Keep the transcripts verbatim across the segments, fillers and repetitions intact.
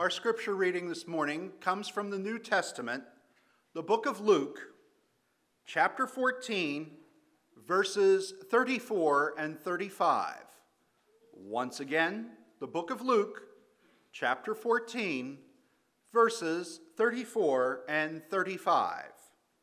Our scripture reading this morning comes from the New Testament, the book of Luke, chapter fourteen, verses thirty-four and thirty-five. Once again, the book of Luke, chapter fourteen, verses thirty-four and thirty-five.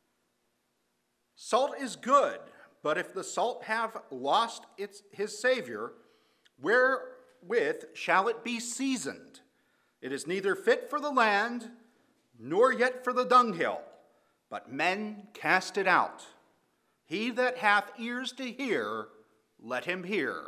Salt is good, but if the salt have lost its his Savior, wherewith shall it be seasoned? It is neither fit for the land, nor yet for the dunghill, but men cast it out. He that hath ears to hear, let him hear.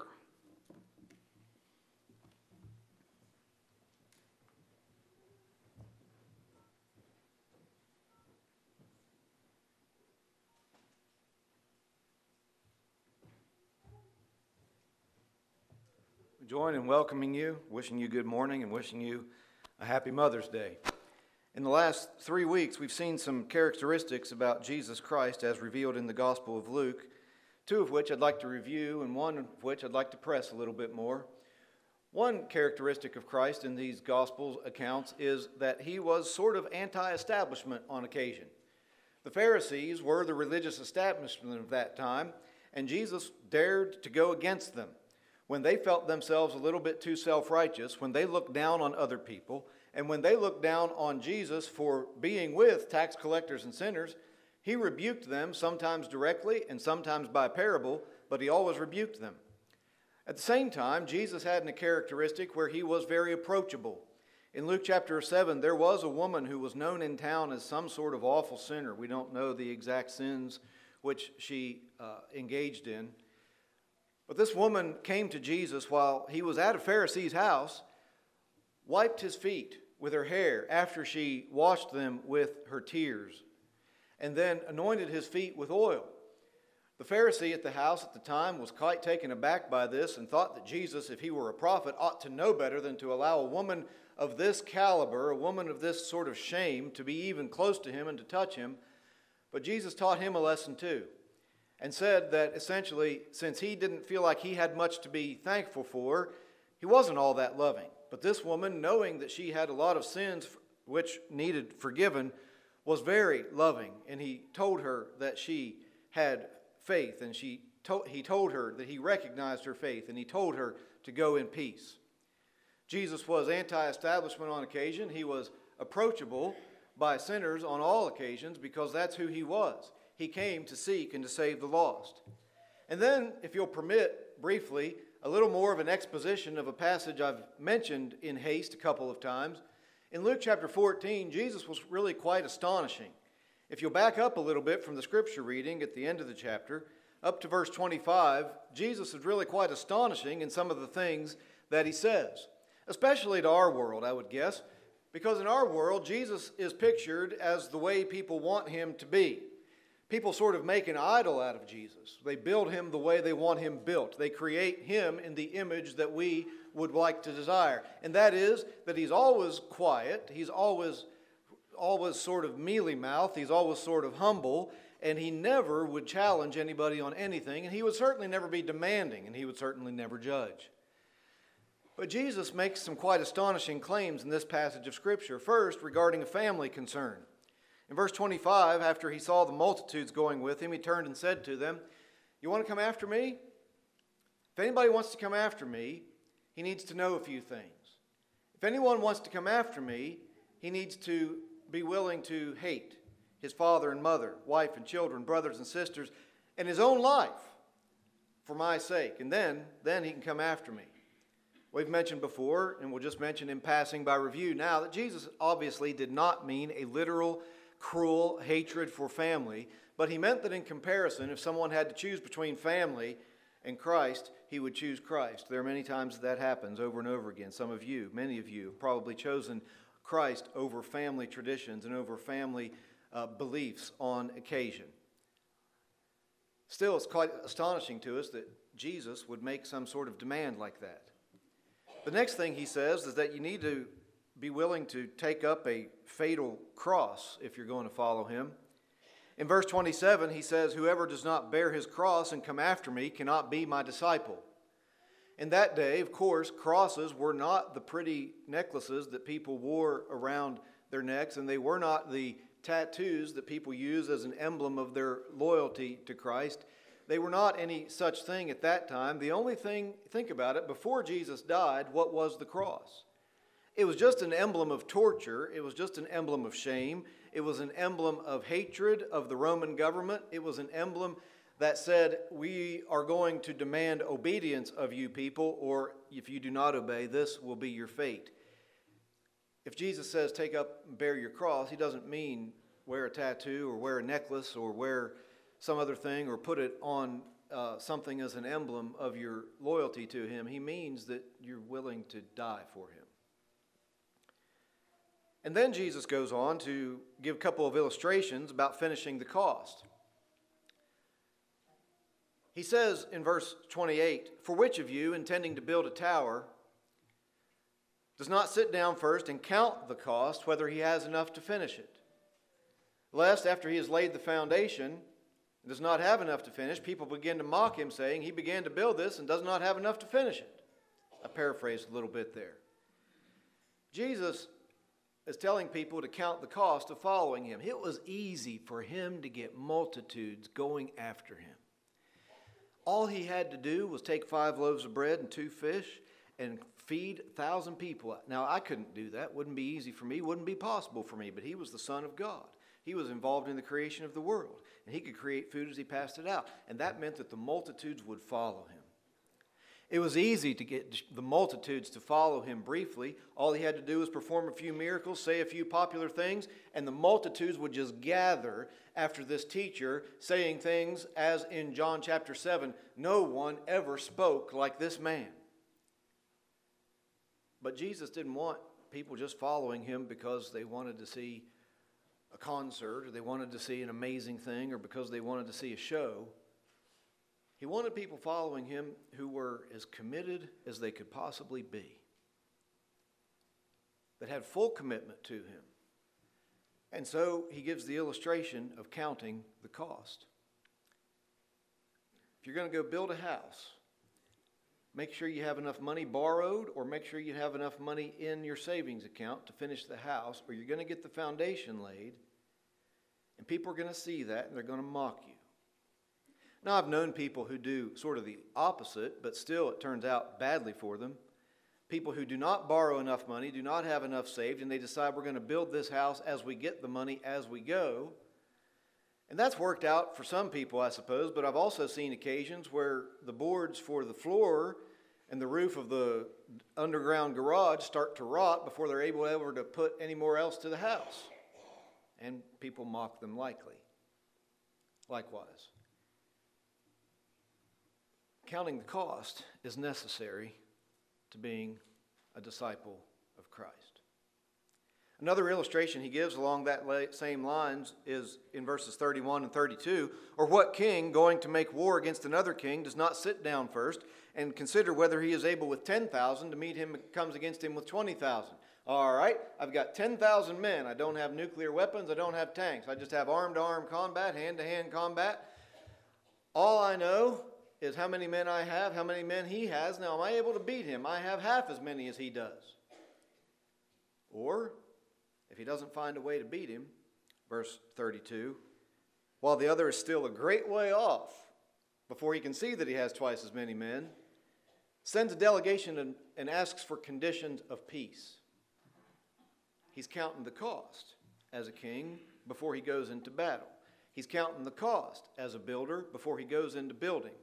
Join in welcoming you, wishing you good morning, and wishing you a happy Mother's Day. In the last three weeks, we've seen some characteristics about Jesus Christ as revealed in the Gospel of Luke, two of which I'd like to review, and one of which I'd like to press a little bit more. One characteristic of Christ in these Gospel accounts is that he was sort of anti-establishment on occasion. The Pharisees were the religious establishment of that time, and Jesus dared to go against them. When they felt themselves a little bit too self-righteous, when they looked down on other people, and when they looked down on Jesus for being with tax collectors and sinners, he rebuked them, sometimes directly and sometimes by parable, but he always rebuked them. At the same time, Jesus had a characteristic where he was very approachable. In Luke chapter seven, there was a woman who was known in town as some sort of awful sinner. We don't know the exact sins which she uh, engaged in. But this woman came to Jesus while he was at a Pharisee's house, wiped his feet with her hair after she washed them with her tears, and then anointed his feet with oil. The Pharisee at the house at the time was quite taken aback by this and thought that Jesus, if he were a prophet, ought to know better than to allow a woman of this caliber, a woman of this sort of shame, to be even close to him and to touch him. But Jesus taught him a lesson too, and said that essentially, since he didn't feel like he had much to be thankful for, he wasn't all that loving. But this woman, knowing that she had a lot of sins which needed forgiven, was very loving. And he told her that she had faith, and she to- he told her that he recognized her faith, and he told her to go in peace. Jesus was anti-establishment on occasion. He was approachable by sinners on all occasions because that's who he was. He came to seek and to save the lost. And then, if you'll permit, briefly, a little more of an exposition of a passage I've mentioned in haste a couple of times. In Luke chapter fourteen, Jesus was really quite astonishing. If you'll back up a little bit from the scripture reading at the end of the chapter, up to verse twenty-five, Jesus is really quite astonishing in some of the things that he says, especially to our world, I would guess, because in our world, Jesus is pictured as the way people want him to be. People sort of make an idol out of Jesus. They build him the way they want him built. They create him in the image that we would like to desire. And that is that he's always quiet. He's always, always sort of mealy-mouthed. He's always sort of humble. And he never would challenge anybody on anything. And he would certainly never be demanding. And he would certainly never judge. But Jesus makes some quite astonishing claims in this passage of Scripture. First, regarding a family concern. In verse twenty-five, after he saw the multitudes going with him, he turned and said to them, "You want to come after me? If anybody wants to come after me, he needs to know a few things. If anyone wants to come after me, he needs to be willing to hate his father and mother, wife and children, brothers and sisters, and his own life for my sake. And then, then he can come after me." We've mentioned before, and we'll just mention in passing by review now, that Jesus obviously did not mean a literal cruel hatred for family, but he meant that in comparison, if someone had to choose between family and Christ, he would choose Christ. There are many times that happens over and over again. Some of you, many of you, have probably chosen Christ over family traditions and over family uh, beliefs on occasion. Still, it's quite astonishing to us that Jesus would make some sort of demand like that. The next thing he says is that you need to be willing to take up a fatal cross if you're going to follow him. In verse twenty-seven, he says, "Whoever does not bear his cross and come after me cannot be my disciple." In that day, of course, crosses were not the pretty necklaces that people wore around their necks, and they were not the tattoos that people use as an emblem of their loyalty to Christ. They were not any such thing at that time. The only thing, think about it, before Jesus died, what was the cross? It was just an emblem of torture. It was just an emblem of shame. It was an emblem of hatred of the Roman government. It was an emblem that said, we are going to demand obedience of you people, or if you do not obey, this will be your fate. If Jesus says, take up and bear your cross, he doesn't mean wear a tattoo or wear a necklace or wear some other thing or put it on uh, something as an emblem of your loyalty to him. He means that you're willing to die for him. And then Jesus goes on to give a couple of illustrations about finishing the cost. He says in verse twenty-eight, for which of you, intending to build a tower, does not sit down first and count the cost, whether he has enough to finish it? Lest, after he has laid the foundation and does not have enough to finish, people begin to mock him, saying, he began to build this and does not have enough to finish it. I paraphrased a little bit there. Jesus is telling people to count the cost of following him. It was easy for him to get multitudes going after him. All he had to do was take five loaves of bread and two fish and feed a thousand people. Now, I couldn't do that. Wouldn't be easy for me. Wouldn't be possible for me. But he was the Son of God. He was involved in the creation of the world. And he could create food as he passed it out. And that meant that the multitudes would follow him. It was easy to get the multitudes to follow him briefly. All he had to do was perform a few miracles, say a few popular things, and the multitudes would just gather after this teacher, saying things as in John chapter seven, no one ever spoke like this man. But Jesus didn't want people just following him because they wanted to see a concert or they wanted to see an amazing thing or because they wanted to see a show. He wanted people following him who were as committed as they could possibly be, that had full commitment to him. And so he gives the illustration of counting the cost. If you're going to go build a house, make sure you have enough money borrowed or make sure you have enough money in your savings account to finish the house, or you're going to get the foundation laid, and people are going to see that and they're going to mock you. Now, I've known people who do sort of the opposite, but still it turns out badly for them. People who do not borrow enough money, do not have enough saved, and they decide we're going to build this house as we get the money as we go. And that's worked out for some people, I suppose, but I've also seen occasions where the boards for the floor and the roof of the underground garage start to rot before they're able ever to put any more else to the house. And people mock them likely. Likewise. Counting the cost is necessary to being a disciple of Christ. Another illustration he gives along that same lines is in verses thirty-one and thirty-two. Or what king going to make war against another king does not sit down first and consider whether he is able with ten thousand to meet him and comes against him with twenty thousand? All right, I've got ten thousand men. I don't have nuclear weapons. I don't have tanks. I just have arm-to-arm combat, hand-to-hand combat. All I know is how many men I have, how many men he has. Now, am I able to beat him? I have half as many as he does. Or, if he doesn't find a way to beat him, verse thirty-two, while the other is still a great way off, before he can see that he has twice as many men, sends a delegation and, and asks for conditions of peace. He's counting the cost as a king before he goes into battle. He's counting the cost as a builder before he goes into building.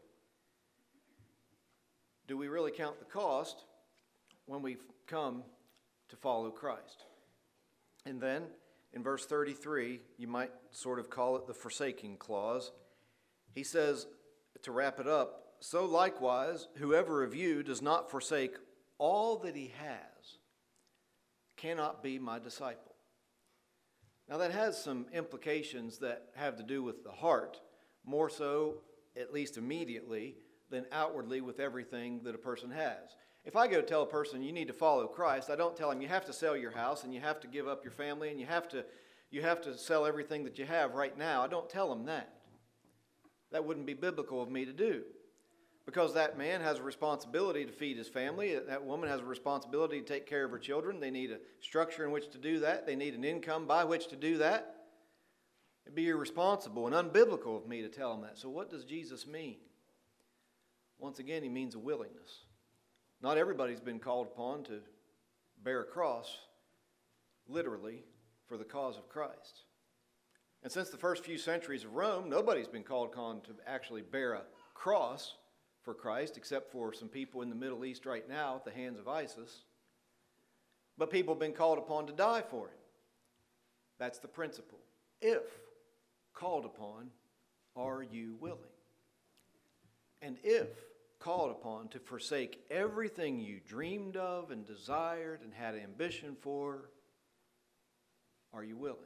Do we really count the cost when we come to follow Christ? And then, in verse thirty-three, you might sort of call it the forsaking clause. He says, to wrap it up, so likewise, whoever of you does not forsake all that he has cannot be my disciple. Now that has some implications that have to do with the heart, more so, at least immediately, than outwardly with everything that a person has. If I go tell a person you need to follow Christ, I don't tell him you have to sell your house and you have to give up your family and you have to, you have to sell everything that you have right now. I don't tell them that. That wouldn't be biblical of me to do. because that man has a responsibility to feed his family. That woman has a responsibility to take care of her children. They need a structure in which to do that. They need an income by which to do that. It'd be irresponsible and unbiblical of me to tell them that. So what does Jesus mean? Once again, he means a willingness. Not everybody's been called upon to bear a cross, literally, for the cause of Christ. And since the first few centuries of Rome, nobody's been called upon to actually bear a cross for Christ, except for some people in the Middle East right now at the hands of ISIS. But people have been called upon to die for him. That's the principle. If called upon, are you willing? And if called upon to forsake everything you dreamed of and desired and had ambition for, are you willing?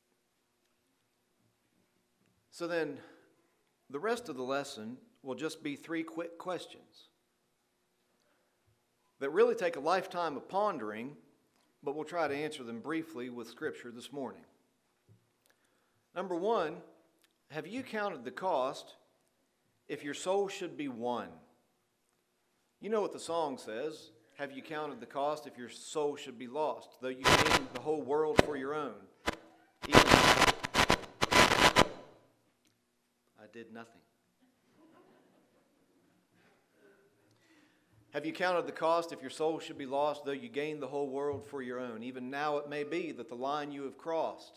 So then, the rest of the lesson will just be three quick questions that really take a lifetime of pondering, but we'll try to answer them briefly with Scripture this morning. Number one, have you counted the cost if your soul should be won? You know what the song says, have you counted the cost if your soul should be lost, though you gain the whole world for your own? Even I did nothing. Have you counted the cost if your soul should be lost, though you gain the whole world for your own? Even now it may be that the line you have crossed.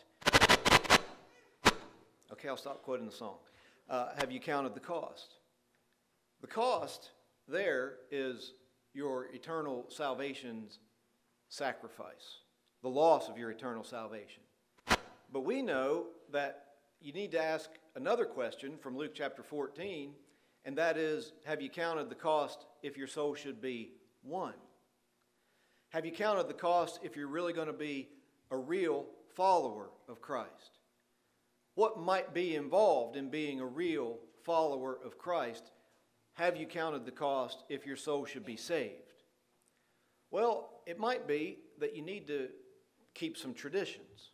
Okay, I'll stop quoting the song. Uh, have you counted the cost? The cost there is your eternal salvation's sacrifice, the loss of your eternal salvation. But we know that you need to ask another question from Luke chapter fourteen, and that is, have you counted the cost if your soul should be won? Have you counted the cost if you're really going to be a real follower of Christ? What might be involved in being a real follower of Christ? Have you counted the cost if your soul should be saved? Well, it might be that you need to keep some traditions.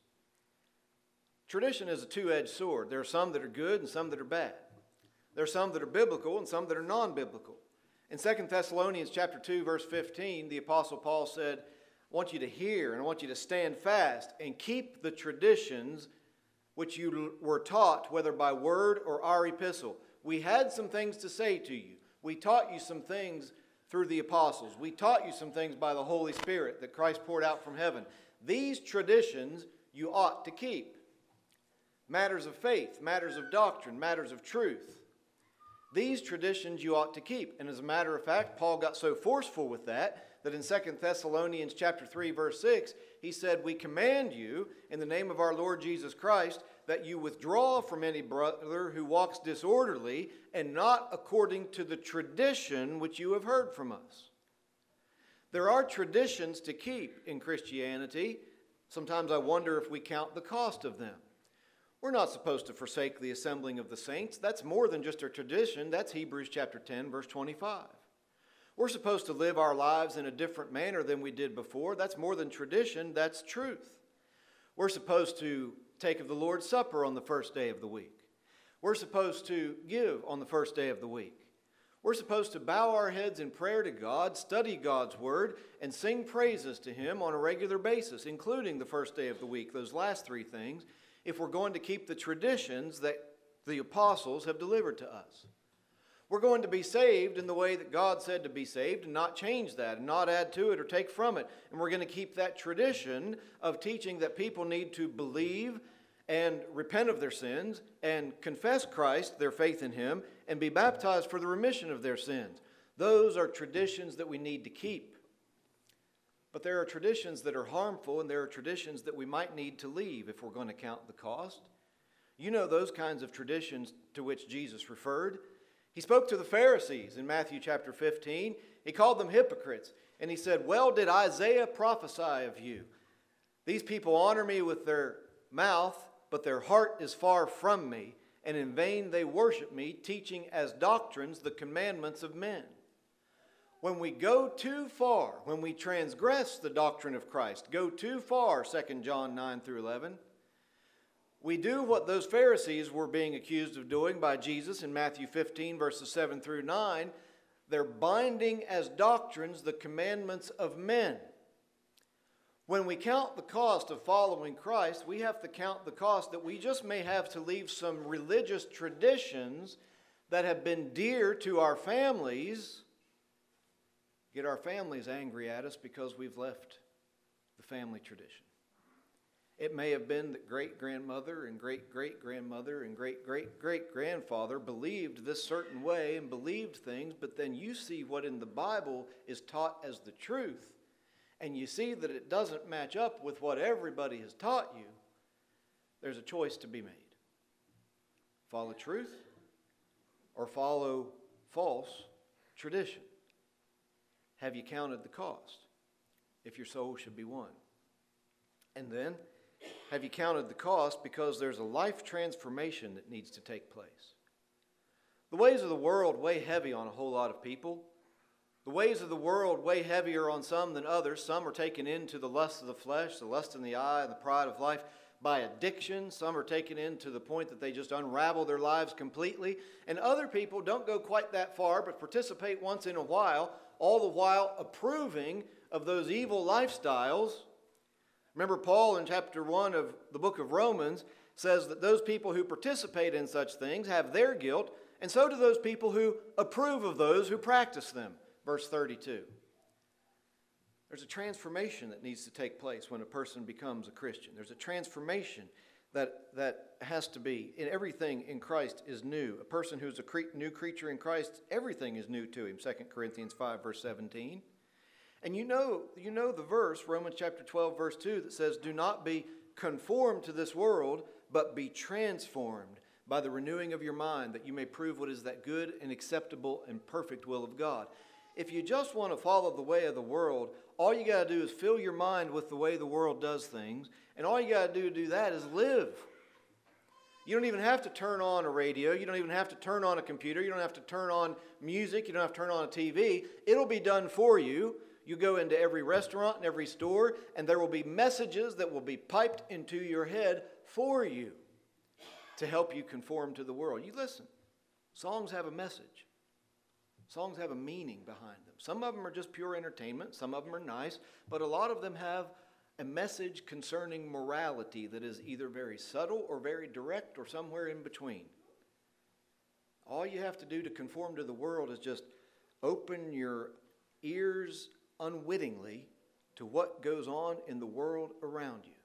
Tradition is a two-edged sword. There are some that are good and some that are bad. There are some that are biblical and some that are non-biblical. In Second Thessalonians chapter two, verse fifteen, the Apostle Paul said, I want you to hear and I want you to stand fast and keep the traditions which you were taught, whether by word or our epistle. We had some things to say to you. We taught you some things through the apostles. We taught you some things by the Holy Spirit that Christ poured out from heaven. These traditions you ought to keep. Matters of faith, matters of doctrine, matters of truth. These traditions you ought to keep. And as a matter of fact, Paul got so forceful with that that in Second Thessalonians chapter three, verse six, he said, we command you in the name of our Lord Jesus Christ that you withdraw from any brother who walks disorderly and not according to the tradition which you have heard from us. There are traditions to keep in Christianity. Sometimes I wonder if we count the cost of them. We're not supposed to forsake the assembling of the saints. That's more than just a tradition. That's Hebrews chapter ten, verse twenty-five. We're supposed to live our lives in a different manner than we did before. That's more than tradition. That's truth. We're supposed to take of the Lord's Supper on the first day of the week. We're supposed to give on the first day of the week. We're supposed to bow our heads in prayer to God, study God's Word, and sing praises to Him on a regular basis, including the first day of the week, those last three things, if we're going to keep the traditions that the apostles have delivered to us. We're going to be saved in the way that God said to be saved and not change that and not add to it or take from it. And we're going to keep that tradition of teaching that people need to believe and repent of their sins and confess Christ, their faith in Him, and be baptized for the remission of their sins. Those are traditions that we need to keep. But there are traditions that are harmful, and there are traditions that we might need to leave if we're going to count the cost. You know those kinds of traditions to which Jesus referred. He spoke to the Pharisees in Matthew chapter fifteen. He called them hypocrites, and he said, well did Isaiah prophesy of you. These people honor me with their mouth, but their heart is far from me, and in vain they worship me, teaching as doctrines the commandments of men. When we go too far, when we transgress the doctrine of Christ, go too far, Second John nine through eleven, we do what those Pharisees were being accused of doing by Jesus in Matthew fifteen, verses seven through nine. They're binding as doctrines the commandments of men. When we count the cost of following Christ, we have to count the cost that we just may have to leave some religious traditions that have been dear to our families, get our families angry at us because we've left the family tradition. It may have been that great-grandmother and great-great-grandmother and great-great-great-grandfather believed this certain way and believed things, but then you see what in the Bible is taught as the truth, and you see that it doesn't match up with what everybody has taught you. There's a choice to be made. Follow truth or follow false tradition. Have you counted the cost if your soul should be won? And then, have you counted the cost because there's a life transformation that needs to take place? The ways of the world weigh heavy on a whole lot of people. The ways of the world weigh heavier on some than others. Some are taken into the lust of the flesh, the lust in the eye, and the pride of life by addiction. Some are taken in to the point that they just unravel their lives completely. And other people don't go quite that far, but participate once in a while, all the while approving of those evil lifestyles. Remember, Paul in chapter one of the book of Romans says that those people who participate in such things have their guilt, and so do those people who approve of those who practice them. Verse thirty-two. There's a transformation that needs to take place when a person becomes a Christian. There's a transformation that, that has to be. In everything in Christ is new. A person who's a cre- new creature in Christ, everything is new to him. Second Corinthians five, verse seventeen. And you know, you know the verse, Romans chapter twelve, verse two, that says, do not be conformed to this world, but be transformed by the renewing of your mind, that you may prove what is that good and acceptable and perfect will of God. If you just want to follow the way of the world, all you got to do is fill your mind with the way the world does things, and all you got to do to do that is live. You don't even have to turn on a radio. You don't even have to turn on a computer. You don't have to turn on music. You don't have to turn on a T V. It'll be done for you. You go into every restaurant and every store, and there will be messages that will be piped into your head for you to help you conform to the world. You listen. Songs have a message. Songs have a meaning behind them. Some of them are just pure entertainment. Some of them are nice. But a lot of them have a message concerning morality that is either very subtle or very direct or somewhere in between. All you have to do to conform to the world is just open your ears unwittingly to what goes on in the world around you.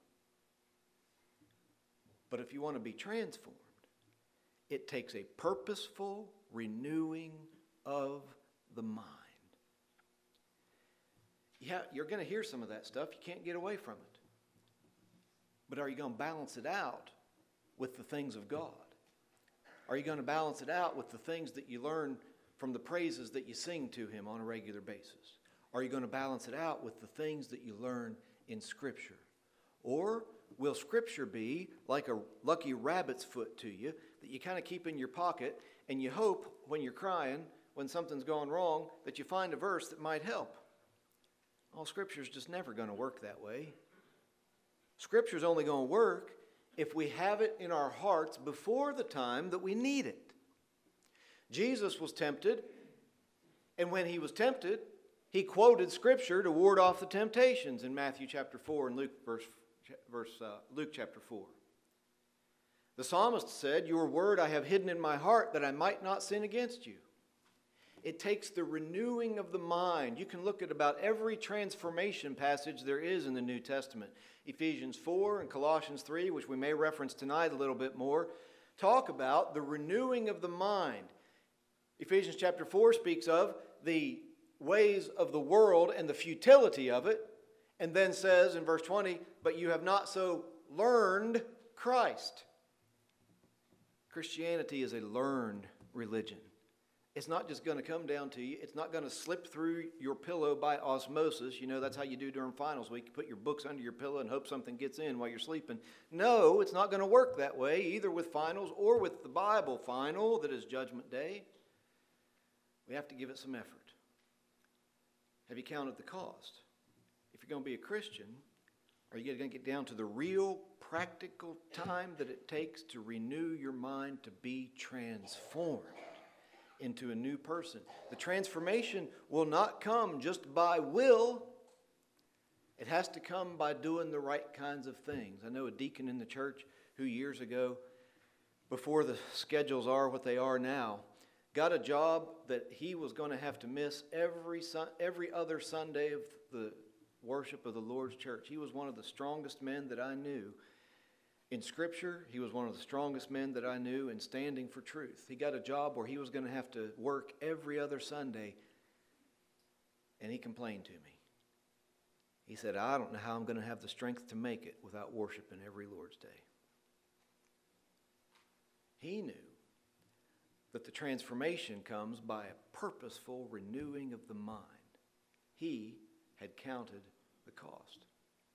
But if you want to be transformed, it takes a purposeful renewing of the mind. Yeah, you're going to hear some of that stuff. You can't get away from it. But are you going to balance it out with the things of God? Are you going to balance it out with the things that you learn from the praises that you sing to Him on a regular basis? Are you going to balance it out with the things that you learn in Scripture? Or will Scripture be like a lucky rabbit's foot to you that you kind of keep in your pocket, and you hope when you're crying, when something's gone wrong, that you find a verse that might help? All Scripture's just never going to work that way. Scripture's only going to work if we have it in our hearts before the time that we need it. Jesus was tempted, and when He was tempted, He quoted Scripture to ward off the temptations in Matthew chapter four and Luke verse, verse uh, Luke chapter four. The psalmist said, "Your word I have hidden in my heart that I might not sin against you." It takes the renewing of the mind. You can look at about every transformation passage there is in the New Testament. Ephesians four and Colossians three, which we may reference tonight a little bit more, talk about the renewing of the mind. Ephesians chapter four speaks of the ways of the world and the futility of it, and then says in verse twenty, "But you have not so learned Christ." Christianity is a learned religion. It's not just going to come down to you. It's not going to slip through your pillow by osmosis. You know, that's how you do during finals week. You put your books under your pillow and hope something gets in while you're sleeping. No, it's not going to work that way, either with finals or with the Bible final, that is Judgment Day. We have to give it some effort. Have you counted the cost? If you're going to be a Christian, are you going to get down to the real practical time that it takes to renew your mind to be transformed into a new person. The transformation will not come just by will. It has to come by doing the right kinds of things. I know a deacon in the church who years ago, before the schedules are what they are now, got a job that he was going to have to miss every sun, every other Sunday of the worship of the Lord's church. He was one of the strongest men that I knew in Scripture. He was one of the strongest men that I knew in standing for truth. He got a job where he was going to have to work every other Sunday, and he complained to me. He said, I don't know how I'm going to have the strength to make it without worshiping every Lord's Day. He knew that the transformation comes by a purposeful renewing of the mind. He had counted the cost.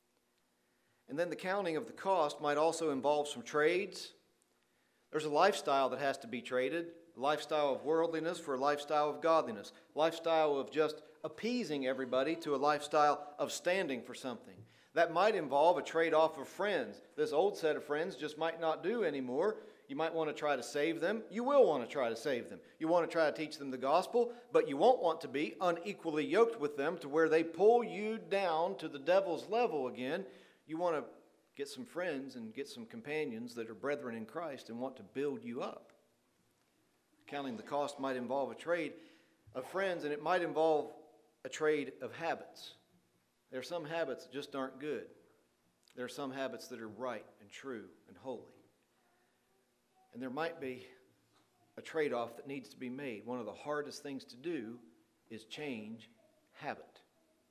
And then the counting of the cost might also involve some trades. There's a lifestyle that has to be traded, a lifestyle of worldliness for a lifestyle of godliness, a lifestyle of just appeasing everybody to a lifestyle of standing for something. That might involve a trade-off of friends. This old set of friends just might not do anymore. You might want to try to save them. You will want to try to save them. You want to try to teach them the gospel, but you won't want to be unequally yoked with them to where they pull you down to the devil's level again. You want to get some friends and get some companions that are brethren in Christ and want to build you up. Counting the cost might involve a trade of friends, and it might involve a trade of habits. There are some habits that just aren't good. There are some habits that are right and true and holy. And there might be a trade-off that needs to be made. One of the hardest things to do is change habit.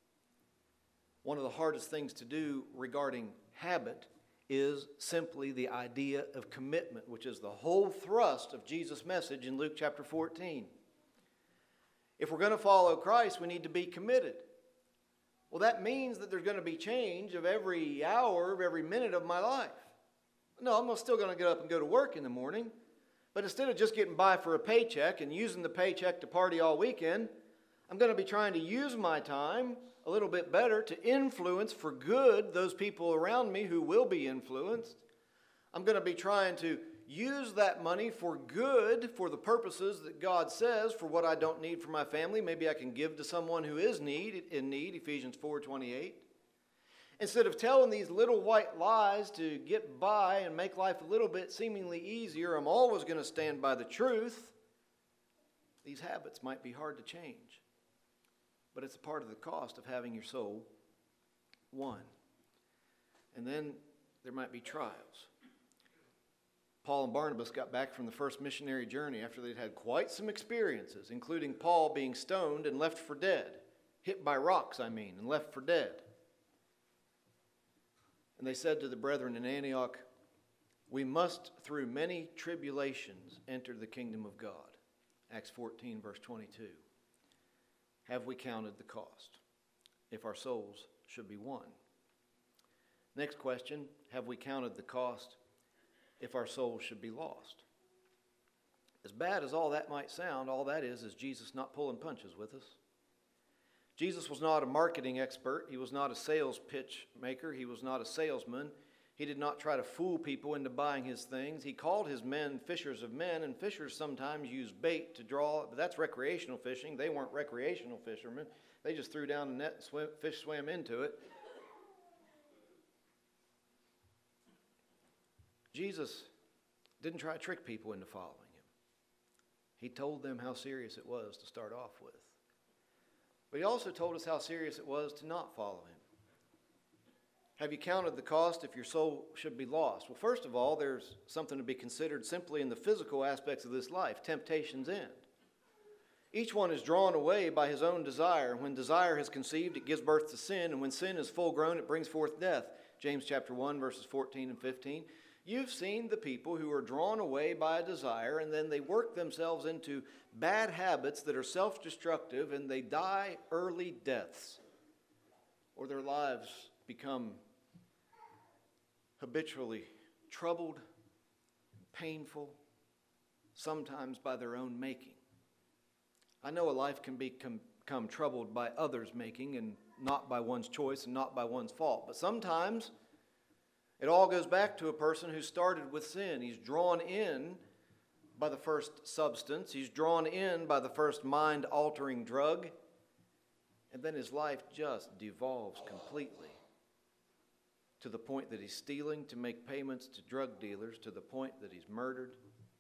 One of the hardest things to do regarding habit is simply the idea of commitment, which is the whole thrust of Jesus' message in Luke chapter fourteen. If we're going to follow Christ, we need to be committed. Well, that means that there's going to be change of every hour, of every minute of my life. No, I'm still going to get up and go to work in the morning, but instead of just getting by for a paycheck and using the paycheck to party all weekend, I'm going to be trying to use my time a little bit better to influence for good those people around me who will be influenced. I'm going to be trying to use that money for good, for the purposes that God says, for what I don't need for my family. Maybe I can give to someone who is need in need, Ephesians four twenty-eight. Instead of telling these little white lies to get by and make life a little bit seemingly easier, I'm always going to stand by the truth. These habits might be hard to change, but it's a part of the cost of having your soul won. And then there might be trials. Paul and Barnabas got back from the first missionary journey after they'd had quite some experiences, including Paul being stoned and left for dead. Hit by rocks, I mean, and left for dead. And they said to the brethren in Antioch, we must through many tribulations enter the kingdom of God. Acts fourteen, verse twenty-two. Have we counted the cost if our souls should be won? Next question, have we counted the cost if our souls should be lost? As bad as all that might sound, all that is is Jesus not pulling punches with us. Jesus was not a marketing expert. He was not a sales pitch maker. He was not a salesman. He did not try to fool people into buying his things. He called his men fishers of men, and fishers sometimes use bait to draw, but that's recreational fishing. They weren't recreational fishermen. They just threw down a net and swim, fish swam into it. Jesus didn't try to trick people into following him. He told them how serious it was to start off with. But he also told us how serious it was to not follow him. Have you counted the cost if your soul should be lost? Well, first of all, there's something to be considered simply in the physical aspects of this life. Temptation's end. Each one is drawn away by his own desire. When desire has conceived, it gives birth to sin. And when sin is full grown, it brings forth death. James chapter one, verses fourteen and fifteen. You've seen the people who are drawn away by a desire, and then they work themselves into bad habits that are self-destructive, and they die early deaths. Or their lives become habitually troubled, painful, sometimes by their own making. I know a life can become, become troubled by others' making and not by one's choice and not by one's fault. But sometimes it all goes back to a person who started with sin. He's drawn in by the first substance. He's drawn in by the first mind-altering drug. And then his life just devolves completely to the point that he's stealing to make payments to drug dealers, to the point that he's murdered.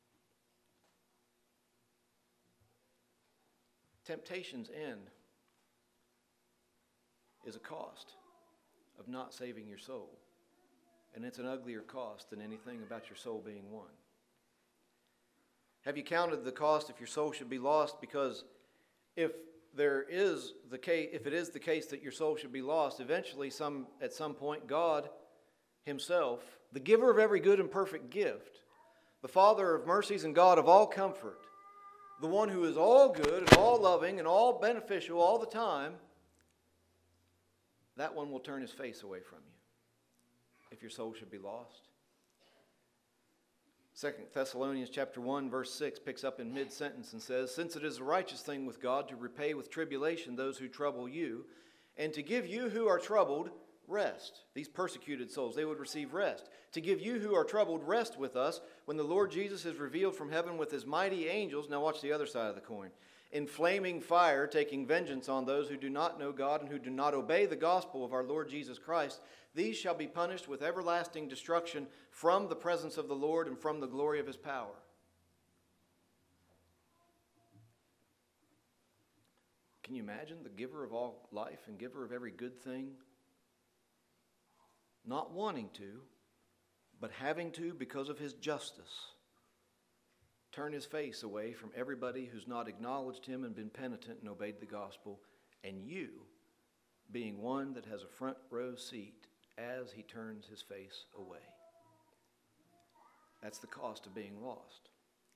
Temptation's end is a cost of not saving your soul. And it's an uglier cost than anything about your soul being won. Have you counted the cost if your soul should be lost? Because if there is the case, if it is the case that your soul should be lost, eventually some at some point God himself, the giver of every good and perfect gift, the Father of mercies and God of all comfort, the one who is all good and all loving and all beneficial all the time, that one will turn his face away from you if your soul should be lost. Second Thessalonians chapter one verse six picks up in mid-sentence and says, "Since it is a righteous thing with God to repay with tribulation those who trouble you, and to give you who are troubled rest." These persecuted souls, they would receive rest. "To give you who are troubled rest with us when the Lord Jesus is revealed from heaven with his mighty angels." Now watch the other side of the coin. "In flaming fire, taking vengeance on those who do not know God and who do not obey the gospel of our Lord Jesus Christ. These shall be punished with everlasting destruction from the presence of the Lord and from the glory of his power." Can you imagine the giver of all life and giver of every good thing not wanting to, but having to because of his justice, turn his face away from everybody who's not acknowledged him and been penitent and obeyed the gospel, and you being one that has a front row seat as he turns his face away? That's the cost of being lost.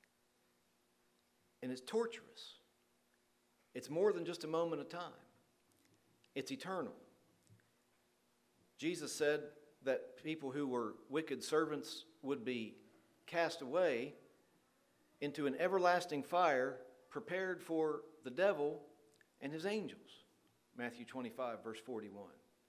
And it's torturous. It's more than just a moment of time. It's eternal. Jesus said that people who were wicked servants would be cast away into an everlasting fire prepared for the devil and his angels. Matthew twenty-five, verse forty-one.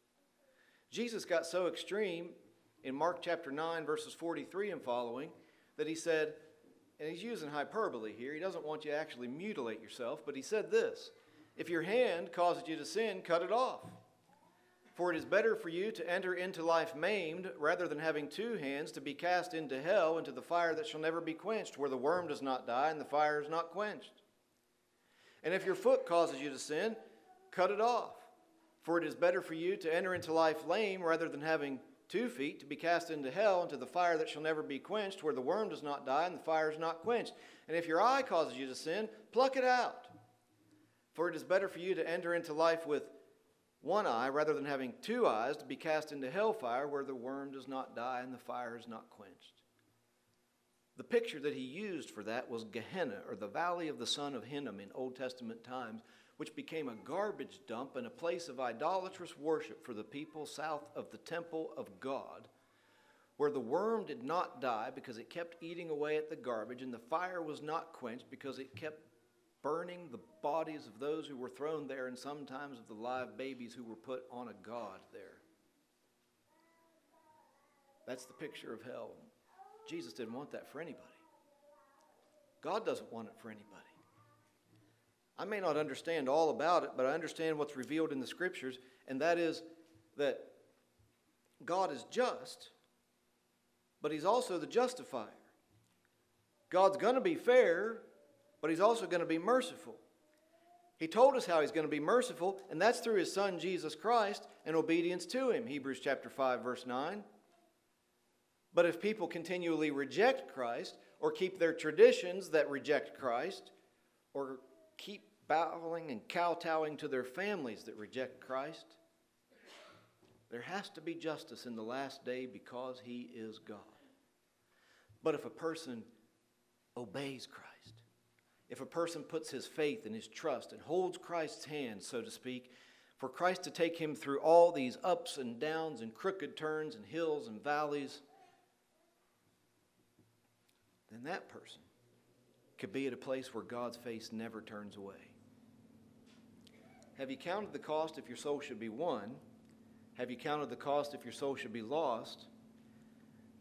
Jesus got so extreme in Mark chapter nine, verses forty-three and following, that he said, and he's using hyperbole here, he doesn't want you to actually mutilate yourself, but he said this: "If your hand causes you to sin, cut it off. For it is better for you to enter into life maimed, rather than having two hands to be cast into hell, into the fire that shall never be quenched, where the worm does not die and the fire is not quenched. And if your foot causes you to sin, cut it off. For it is better for you to enter into life lame, rather than having two feet to be cast into hell, into the fire that shall never be quenched, where the worm does not die and the fire is not quenched. And if your eye causes you to sin, pluck it out. For it is better for you to enter into life with one eye, rather than having two eyes, to be cast into hellfire, where the worm does not die and the fire is not quenched." The picture that he used for that was Gehenna, or the valley of the son of Hinnom in Old Testament times, which became a garbage dump and a place of idolatrous worship for the people south of the temple of God, where the worm did not die because it kept eating away at the garbage, and the fire was not quenched because it kept burning the bodies of those who were thrown there, and sometimes of the live babies who were put on a god there. That's the picture of hell. Jesus didn't want that for anybody. God doesn't want it for anybody. I may not understand all about it, but I understand what's revealed in the Scriptures, and that is that God is just, but he's also the justifier. God's going to be fair, but he's also going to be merciful. He told us how he's going to be merciful, and that's through his Son, Jesus Christ, and obedience to him, Hebrews chapter five, verse nine. But if people continually reject Christ, or keep their traditions that reject Christ, or keep bowing and kowtowing to their families that reject Christ, there has to be justice in the last day because he is God. But if a person obeys Christ, if a person puts his faith and his trust and holds Christ's hand, so to speak, for Christ to take him through all these ups and downs and crooked turns and hills and valleys, then that person could be at a place where God's face never turns away. Have you counted the cost if your soul should be won? Have you counted the cost if your soul should be lost?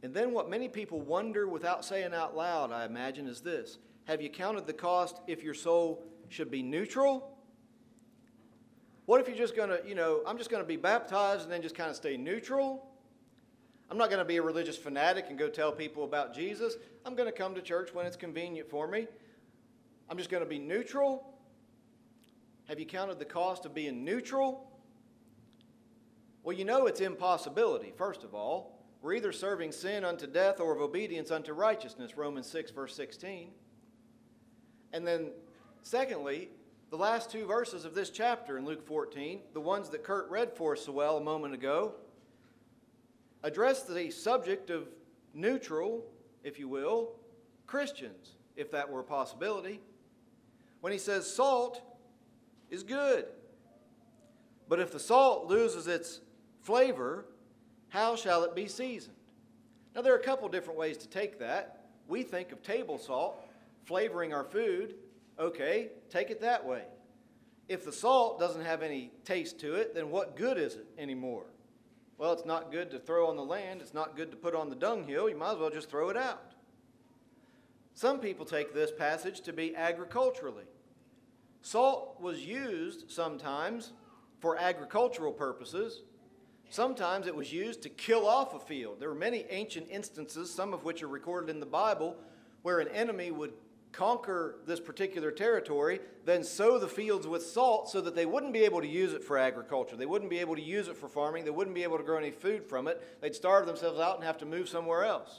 And then what many people wonder without saying out loud, I imagine, is this. Have you counted the cost if your soul should be neutral? What if you're just going to, you know, I'm just going to be baptized and then just kind of stay neutral? I'm not going to be a religious fanatic and go tell people about Jesus. I'm going to come to church when it's convenient for me. I'm just going to be neutral. Have you counted the cost of being neutral? Well, you know it's impossibility, first of all. We're either serving sin unto death or of obedience unto righteousness, Romans six, verse sixteen. And then, secondly, the last two verses of this chapter in Luke fourteen, the ones that Kurt read for us so well a moment ago, address the subject of neutral, if you will, Christians, if that were a possibility. When he says salt is good, but if the salt loses its flavor, how shall it be seasoned? Now, there are a couple different ways to take that. We think of table salt flavoring our food. Okay, take it that way. If the salt doesn't have any taste to it, then what good is it anymore? Well, it's not good to throw on the land. It's not good to put on the dunghill. You might as well just throw it out. Some people take this passage to be agriculturally. Salt was used sometimes for agricultural purposes. Sometimes it was used to kill off a field. There are many ancient instances, some of which are recorded in the Bible, where an enemy would conquer this particular territory, then sow the fields with salt so that they wouldn't be able to use it for agriculture. They wouldn't be able to use it for farming. They wouldn't be able to grow any food from it. They'd starve themselves out and have to move somewhere else.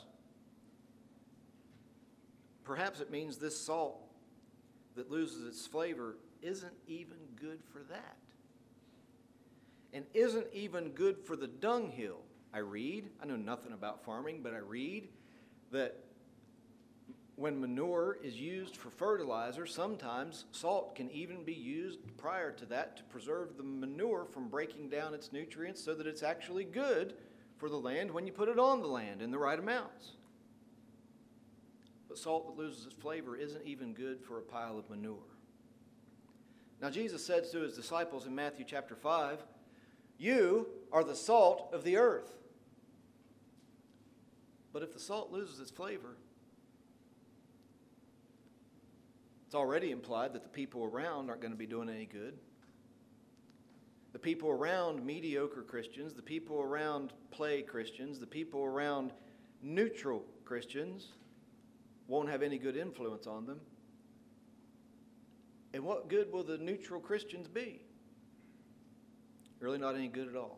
Perhaps it means this salt that loses its flavor isn't even good for that. And isn't even good for the dunghill. I read, I know nothing about farming, but I read that when manure is used for fertilizer, sometimes salt can even be used prior to that to preserve the manure from breaking down its nutrients so that it's actually good for the land when you put it on the land in the right amounts. But salt that loses its flavor isn't even good for a pile of manure. Now, Jesus said to his disciples in Matthew chapter five, "You are the salt of the earth." But if the salt loses its flavor, it's already implied that the people around aren't going to be doing any good. The people around mediocre Christians, the people around play Christians, the people around neutral Christians won't have any good influence on them. And what good will the neutral Christians be? Really not any good at all.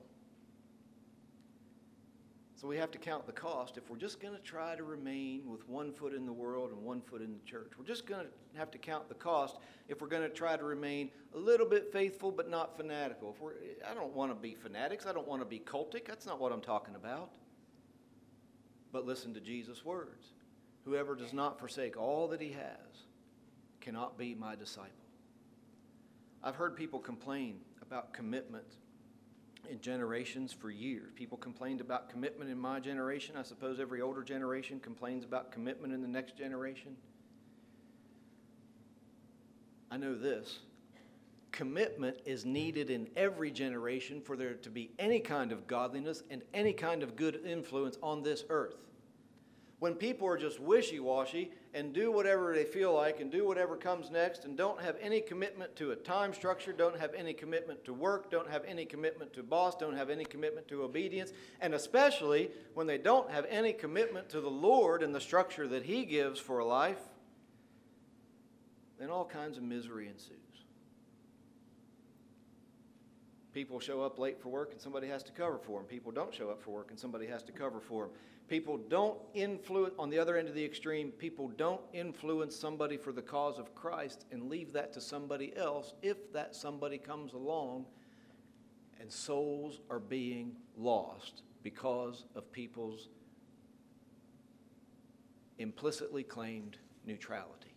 So we have to count the cost if we're just going to try to remain with one foot in the world and one foot in the church. We're just going to have to count the cost if we're going to try to remain a little bit faithful but not fanatical. If we're, I don't want to be fanatics. I don't want to be cultic. That's not what I'm talking about. But listen to Jesus' words. Whoever does not forsake all that he has cannot be my disciple. I've heard people complain about commitment in generations for years. People complained about commitment in my generation. I suppose every older generation complains about commitment in the next generation. I know this. Commitment is needed in every generation for there to be any kind of godliness and any kind of good influence on this earth. When people are just wishy-washy and do whatever they feel like and do whatever comes next and don't have any commitment to a time structure, don't have any commitment to work, don't have any commitment to boss, don't have any commitment to obedience, and especially when they don't have any commitment to the Lord and the structure that he gives for a life, then all kinds of misery ensues. People show up late for work and somebody has to cover for them. People don't show up for work and somebody has to cover for them. People don't influence, on the other end of the extreme, people don't influence somebody for the cause of Christ and leave that to somebody else if that somebody comes along and souls are being lost because of people's implicitly claimed neutrality.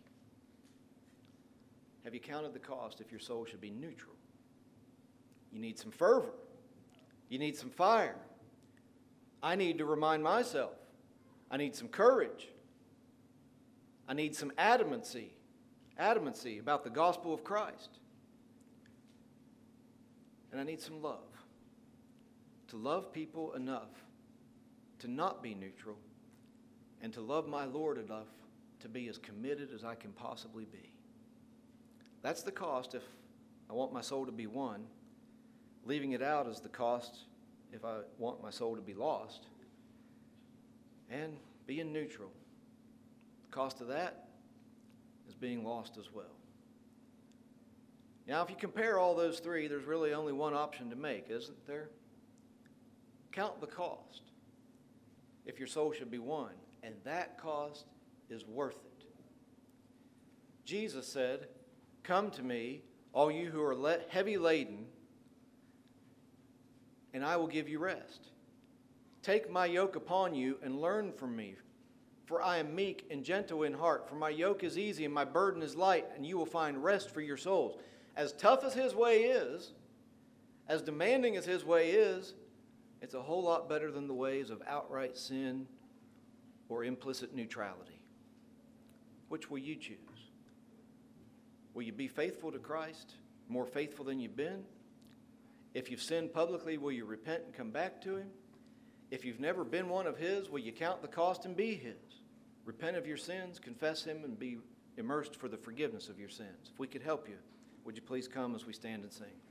Have you counted the cost if your soul should be neutral? You need some fervor. You need some fire. I need to remind myself. I need some courage. I need some adamancy, adamancy about the gospel of Christ. And I need some love. To love people enough to not be neutral and to love my Lord enough to be as committed as I can possibly be. That's the cost if I want my soul to be won. Leaving it out is the cost if I want my soul to be lost. And being neutral. The cost of that is being lost as well. Now, if you compare all those three, there's really only one option to make, isn't there? Count the cost if your soul should be won, and that cost is worth it. Jesus said, "Come to me, all you who are le- heavy laden, and I will give you rest. Take my yoke upon you and learn from me, for I am meek and gentle in heart. For my yoke is easy and my burden is light, and you will find rest for your souls." As tough as his way is, as demanding as his way is, it's a whole lot better than the ways of outright sin or implicit neutrality. Which will you choose? Will you be faithful to Christ, more faithful than you've been? If you've sinned publicly, will you repent and come back to him? If you've never been one of his, will you count the cost and be his? Repent of your sins, confess him, and be immersed for the forgiveness of your sins. If we could help you, would you please come as we stand and sing?